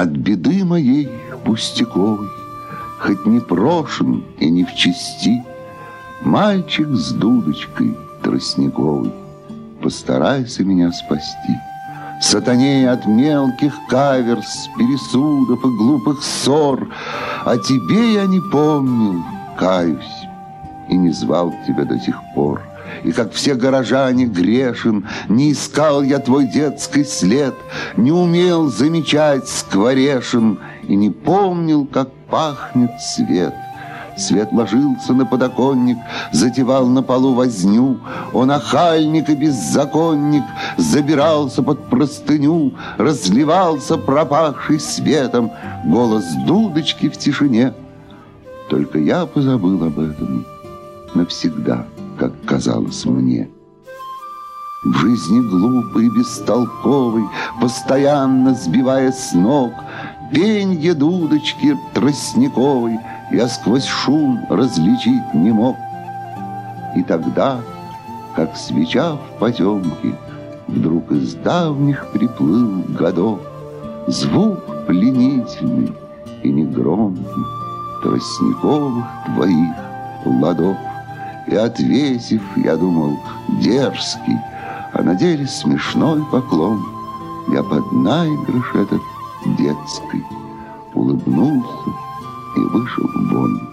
от беды моей пустяковой, хоть не прошен и не в чести, мальчик с дудочкой тростниковой, постарайся меня спасти. Сатане от мелких каверз, пересудов и глупых ссор, о тебе я не помнил, каюсь, и не звал тебя до сих пор. И как все горожане грешен, не искал я твой детский след, не умел замечать скворешин и не помнил, как пахнет свет. Свет ложился на подоконник, затевал на полу возню. Он охальник и беззаконник, забирался под простыню, разливался пропахший светом голос дудочки в тишине. Только я позабыл об этом навсегда, как казалось мне. В жизни глупой, бестолковой, постоянно сбивая с ног, пенье дудочки тростниковой я сквозь шум различить не мог. И тогда, как свеча в потемке, вдруг из давних приплыл годов звук пленительный и негромкий тростниковых твоих ладов. И отвесив, я думал, дерзкий, а на деле смешной поклон, я под наигрыш этот детский улыбнулся и вышел вон.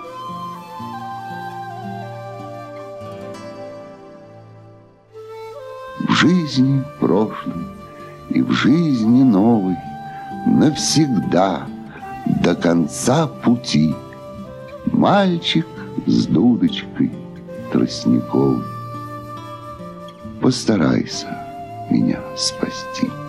В жизни прошлой и в жизни новой навсегда до конца пути мальчик с дудочкой тростниковой, постарайся меня спасти.